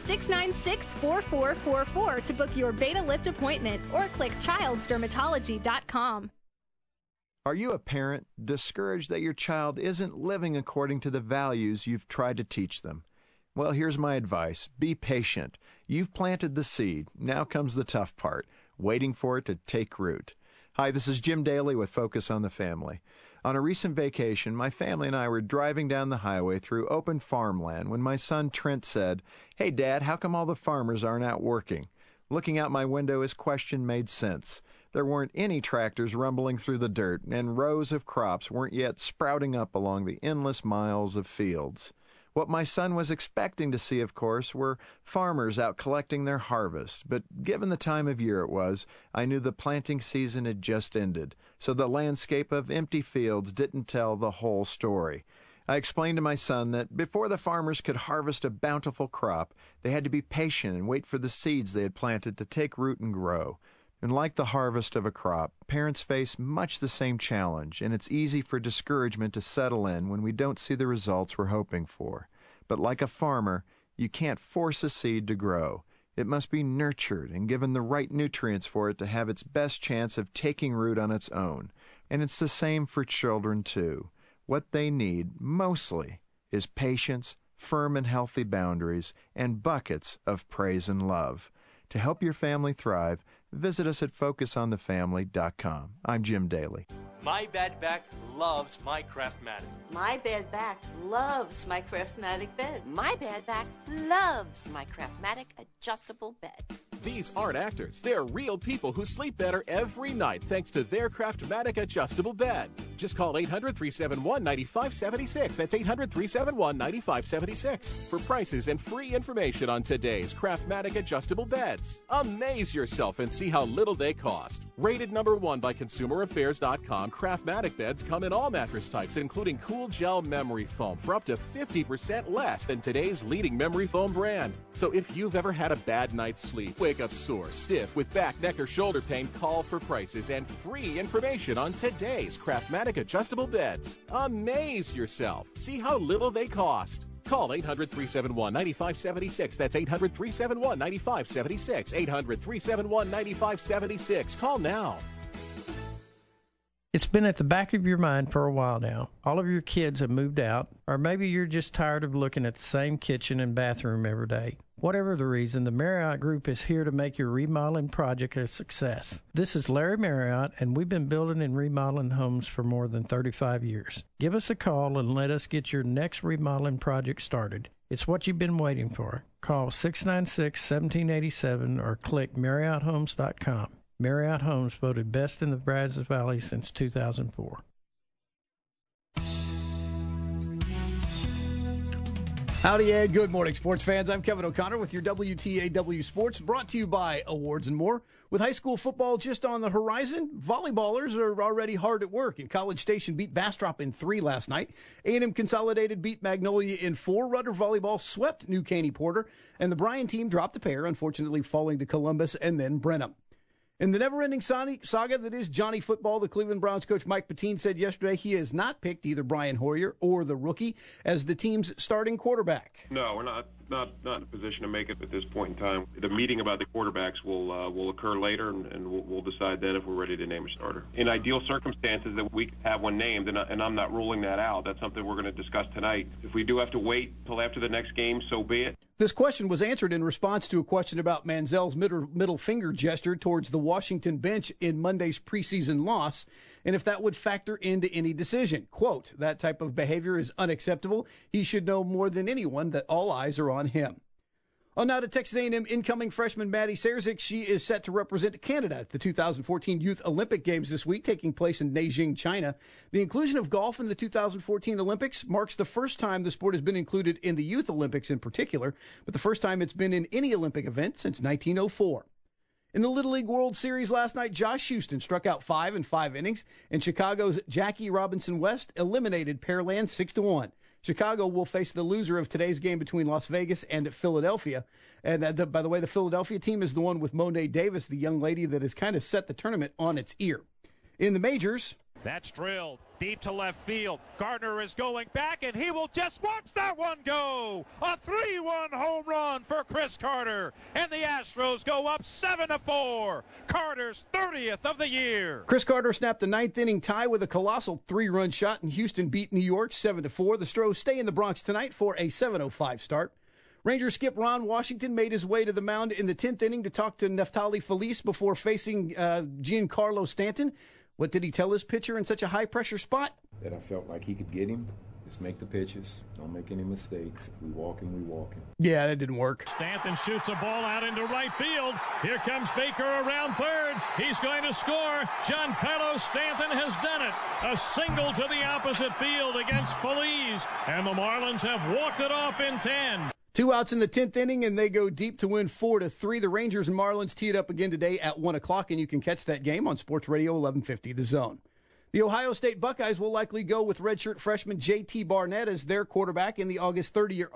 696-4444 to book your Beta Lift appointment or click childsdermatology.com. Are you a parent discouraged that your child isn't living according to the values you've tried to teach them? Well, here's my advice. Be patient. You've planted the seed. Now comes the tough part, waiting for it to take root. Hi, this is Jim Daly with Focus on the Family. On a recent vacation, my family and I were driving down the highway through open farmland when my son Trent said, "Hey, Dad, how come all the farmers aren't out working?" Looking out my window, his question made sense. There weren't any tractors rumbling through the dirt, and rows of crops weren't yet sprouting up along the endless miles of fields. What my son was expecting to see, of course, were farmers out collecting their harvest, but given the time of year it was, I knew the planting season had just ended, so the landscape of empty fields didn't tell the whole story. I explained to my son that before the farmers could harvest a bountiful crop, they had to be patient and wait for the seeds they had planted to take root and grow. And like the harvest of a crop, parents face much the same challenge, and it's easy for discouragement to settle in when we don't see the results we're hoping for. But like a farmer, you can't force a seed to grow. It must be nurtured and given the right nutrients for it to have its best chance of taking root on its own. And it's the same for children, too. What they need, mostly, is patience, firm and healthy boundaries, and buckets of praise and love. To help your family thrive, visit us at FocusOnTheFamily.com. I'm Jim Daly. My bad back loves my Craftmatic. My bad back loves my Craftmatic bed. My bad back loves my Craftmatic adjustable bed. These aren't actors. They're real people who sleep better every night thanks to their Craftmatic adjustable bed. Just call 800-371-9576. That's 800-371-9576 for prices and free information on today's Craftmatic adjustable beds. Amaze yourself and see how little they cost. Rated #1 by ConsumerAffairs.com, Craftmatic beds come in all mattress types, including cool gel memory foam for up to 50% less than today's leading memory foam brand. So if you've ever had a bad night's sleep, wake up sore, stiff, with back, neck, or shoulder pain, call for prices and free information on today's Craftmatic adjustable beds. Amaze yourself. See how little they cost. Call 800-371-9576. That's 800-371-9576. 800-371-9576. Call now. It's been at the back of your mind for a while now. All of your kids have moved out, or maybe you're just tired of looking at the same kitchen and bathroom every day. Whatever the reason, the Marriott Group is here to make your remodeling project a success. This is Larry Marriott, and we've been building and remodeling homes for more than 35 years. Give us a call and let us get your next remodeling project started. It's what you've been waiting for. Call 696-1787 or click MarriottHomes.com. Marriott Homes voted best in the Brazos Valley since 2004. Howdy and good morning, sports fans. I'm Kevin O'Connor with your WTAW Sports, brought to you by Awards and More. With high school football just on the horizon, volleyballers are already hard at work. And College Station beat Bastrop in 3 last night. A&M Consolidated beat Magnolia in 4. Rudder Volleyball swept New Caney Porter. And the Bryan team dropped a pair, unfortunately falling to Columbus and then Brenham. In the never-ending saga that is Johnny Football, the Cleveland Browns coach Mike Pettine said yesterday he has not picked either Brian Hoyer or the rookie as the team's starting quarterback. No, we're not in a position to make it at this point in time. The meeting about the quarterbacks will occur later, and we'll decide then if we're ready to name a starter. In ideal circumstances that we could have one named, and I'm not ruling that out. That's something we're going to discuss tonight. If we do have to wait till after the next game, so be it. This question was answered in response to a question about Manziel's middle finger gesture towards the Washington bench in Monday's preseason loss, and if that would factor into any decision. Quote, that type of behavior is unacceptable. He should know more than anyone that all eyes are on him. Oh, now to Texas A&M incoming freshman Maddie Serzik. She is set to represent Canada at the 2014 Youth Olympic Games this week, taking place in Beijing, China. The inclusion of golf in the 2014 Olympics marks the first time the sport has been included in the Youth Olympics in particular, but the first time it's been in any Olympic event since 1904. In the Little League World Series last night, Josh Houston struck out 5 in 5 innings, and Chicago's Jackie Robinson West eliminated Pearland 6-1. Chicago will face the loser of today's game between Las Vegas and Philadelphia. And by the way, the Philadelphia team is the one with Monet Davis, the young lady that has kind of set the tournament on its ear. In the majors, that's drilled deep to left field. Gardner is going back, and he will just watch that one go. A 3-1 home run for Chris Carter, and the Astros go up 7-4. Carter's 30th of the year. Chris Carter snapped the 9th inning tie with a colossal 3-run shot, and Houston beat New York 7-4. The Stros stay in the Bronx tonight for a 7:05 start. Rangers skip Ron Washington made his way to the mound in the 10th inning to talk to Neftali Felice before facing Giancarlo Stanton. What did he tell his pitcher in such a high-pressure spot? That I felt like he could get him. Just make the pitches. Don't make any mistakes. If we walking, we walking. Yeah, that didn't work. Stanton shoots a ball out into right field. Here comes Baker around third. He's going to score. Giancarlo Stanton has done it. A single to the opposite field against Feliz. And the Marlins have walked it off in 10. 2 outs in the 10th inning, and they go deep to win 4-3. The Rangers and Marlins tee it up again today at 1 o'clock, and you can catch that game on Sports Radio 1150 The Zone. The Ohio State Buckeyes will likely go with redshirt freshman J.T. Barnett as their quarterback in the August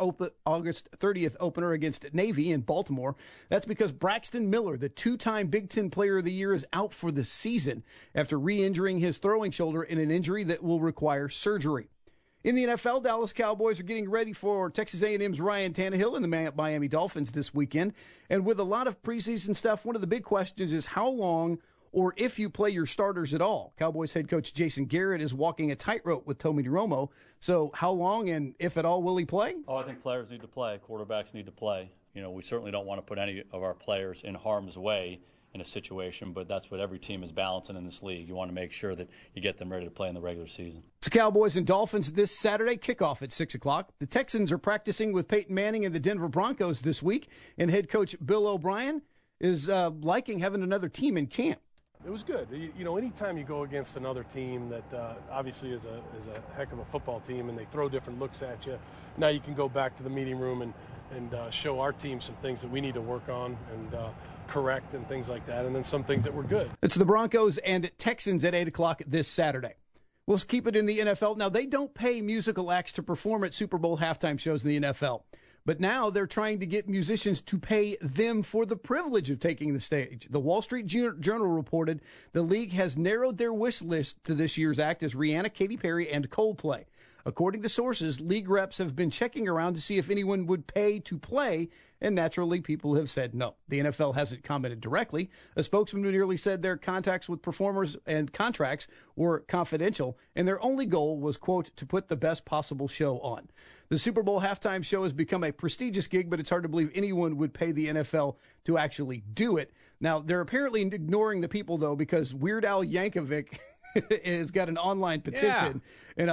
30th opener against Navy in Baltimore. That's because Braxton Miller, the 2-time Big Ten Player of the Year, is out for the season after re-injuring his throwing shoulder in an injury that will require surgery. In the NFL, Dallas Cowboys are getting ready for Texas A&M's Ryan Tannehill and the Miami Dolphins this weekend. And with a lot of preseason stuff, one of the big questions is how long or if you play your starters at all. Cowboys head coach Jason Garrett is walking a tightrope with Tony Romo. So how long and if at all will he play? Oh, I think players need to play. Quarterbacks need to play. we certainly don't want to put any of our players in harm's way in a situation, but that's what every team is balancing in this league. You want to make sure that you get them ready to play in the regular season. It's the Cowboys and Dolphins this Saturday, kickoff at 6 o'clock. The Texans are practicing with Peyton Manning and the Denver Broncos this week, and head coach Bill O'Brien is liking having another team in camp. It was good. Anytime you go against another team that obviously is a heck of a football team and they throw different looks at you, now you can go back to the meeting room and show our team some things that we need to work on and correct and things like that, and then some things that were good. It's the Broncos and Texans at 8 o'clock this Saturday. We'll keep it in the NFL. Now, they don't pay musical acts to perform at Super Bowl halftime shows in the NFL. But now they're trying to get musicians to pay them for the privilege of taking the stage. The Wall Street Journal reported the league has narrowed their wish list to this year's act as Rihanna, Katy Perry, and Coldplay. According to sources, league reps have been checking around to see if anyone would pay to play, and naturally, people have said no. The NFL hasn't commented directly. A spokesman merely said their contacts with performers and contracts were confidential, and their only goal was, quote, to put the best possible show on. The Super Bowl halftime show has become a prestigious gig, but it's hard to believe anyone would pay the NFL to actually do it. Now, they're apparently ignoring the people, though, because Weird Al Yankovic has got an online petition, and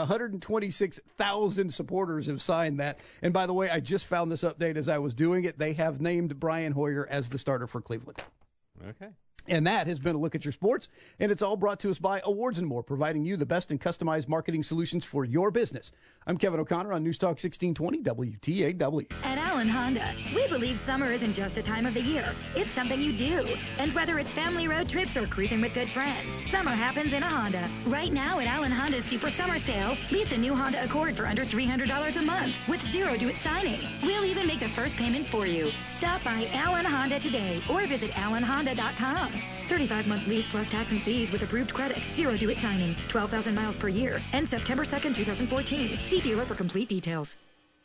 126,000 supporters have signed that. And by the way, I just found this update as I was doing it. They have named Brian Hoyer as the starter for Cleveland. Okay. And that has been a look at your sports, and it's all brought to us by Awards and More, providing you the best in customized marketing solutions for your business. I'm Kevin O'Connor on News Talk 1620 WTAW. At Allen Honda, we believe summer isn't just a time of the year. It's something you do. And whether it's family road trips or cruising with good friends, summer happens in a Honda. Right now at Allen Honda's Super Summer Sale, lease a new Honda Accord for under $300 a month with zero due at signing. We'll even make the first payment for you. Stop by Allen Honda today or visit allenhonda.com. 35-month lease plus tax and fees with approved credit. Zero due at signing. 12,000 miles per year. End September 2nd, 2014. See dealer for complete details.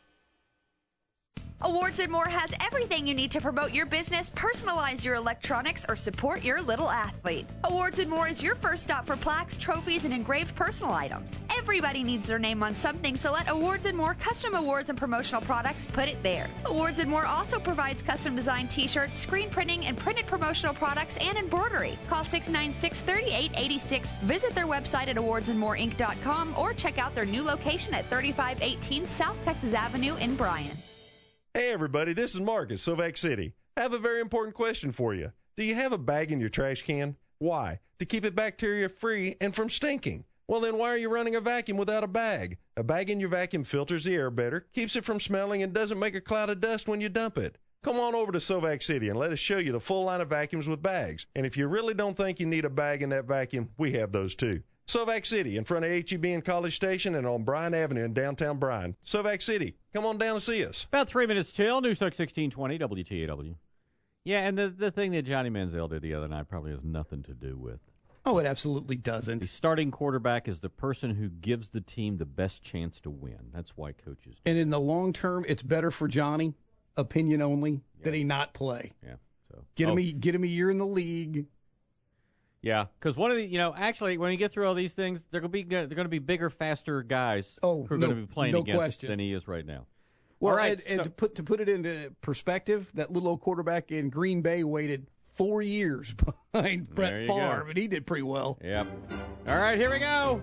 Awards and More has everything you need to promote your business, personalize your electronics, or support your little athlete. Awards and More is your first stop for plaques, trophies, and engraved personal items. Everybody needs their name on something, so let Awards and More custom awards and promotional products put it there. Awards and More also provides custom designed t-shirts, screen printing, and printed promotional products and embroidery. Call 696-3886. Visit their website at awardsandmoreinc.com or check out their new location at 3518 South Texas Avenue in Bryan. Hey everybody, this is Mark at Silvac City. I have a very important question for you. Do you have a bag in your trash can? Why? To keep it bacteria free and from stinking. Well then why are you running a vacuum without a bag? A bag in your vacuum filters the air better, keeps it from smelling, and doesn't make a cloud of dust when you dump it. Come on over to Silvac City and let us show you the full line of vacuums with bags. And if you really don't think you need a bag in that vacuum, we have those too. Silvac City, in front of HEB and College Station and on Bryan Avenue in downtown Bryan. Silvac City, come on down and see us. About 3 minutes till. News Talk 1620 WTAW. Yeah, and the thing that Johnny Manziel did the other night probably has nothing to do with. Oh, it absolutely doesn't. The starting quarterback is the person who gives the team the best chance to win. That's why coaches do. And in the long term, it's better for Johnny, opinion only, that he not play. Yeah. So get him a year in the league. Yeah, because one of the, actually, when you get through all these things, they're going to be bigger, faster guys who are going to be playing against than he is right now. Well, all right, to put it into perspective, that little old quarterback in Green Bay waited 4 years behind Brett Favre, but he did pretty well. Yep. All right, here we go.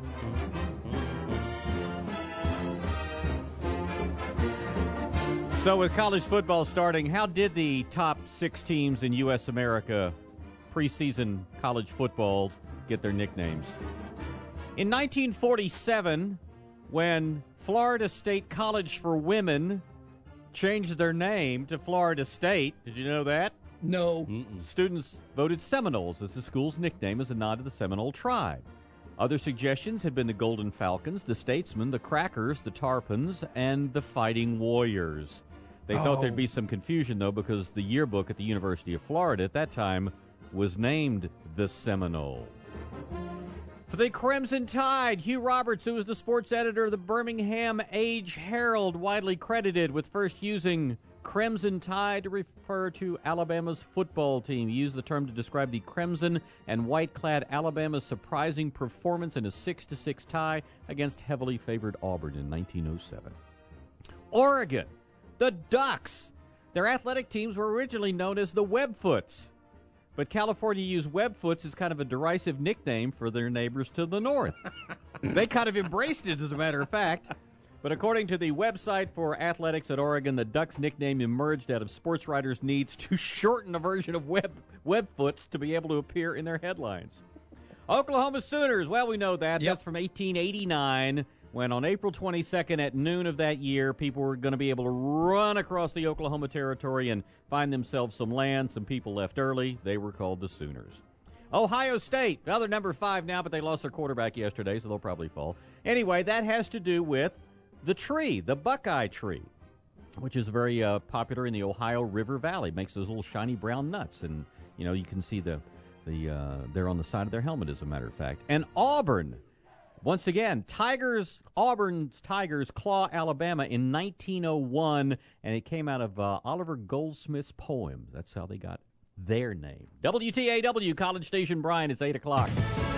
So with college football starting, how did the top 6 teams in U.S. America preseason college football get their nicknames? In 1947, when Florida State College for Women changed their name to Florida State, did you know that? No. Students voted Seminoles as the school's nickname as a nod to the Seminole tribe. Other suggestions had been the Golden Falcons, the Statesmen, the Crackers, the Tarpons, and the Fighting Warriors. They thought there'd be some confusion, though, because the yearbook at the University of Florida at that time was named the Seminole. For the Crimson Tide, Hugh Roberts, who was the sports editor of the Birmingham Age Herald, widely credited with first using Crimson Tide to refer to Alabama's football team. He used the term to describe the crimson and white-clad Alabama's surprising performance in a 6-6 tie against heavily favored Auburn in 1907. Oregon, the Ducks. Their athletic teams were originally known as the Webfoots, but California used Webfoots as kind of a derisive nickname for their neighbors to the north. They kind of embraced it, as a matter of fact. But according to the website for athletics at Oregon, the Ducks nickname emerged out of sports writers' needs to shorten a version of Webfoots to be able to appear in their headlines. Oklahoma Sooners, well, we know that. That's from 1889, when on April 22nd at noon of that year, people were going to be able to run across the Oklahoma territory and find themselves some land. Some people left early. They were called the Sooners. Ohio State, well, they're number 5 now, but they lost their quarterback yesterday, so they'll probably fall. Anyway, that has to do with the tree, the Buckeye tree, which is very popular in the Ohio River Valley. It makes those little shiny brown nuts, and you can see they're on the side of their helmet, as a matter of fact. And Auburn, once again, Auburn's Tigers claw Alabama in 1901, and it came out of Oliver Goldsmith's poem. That's how they got their name. WTAW, College Station Bryan, it's 8 o'clock.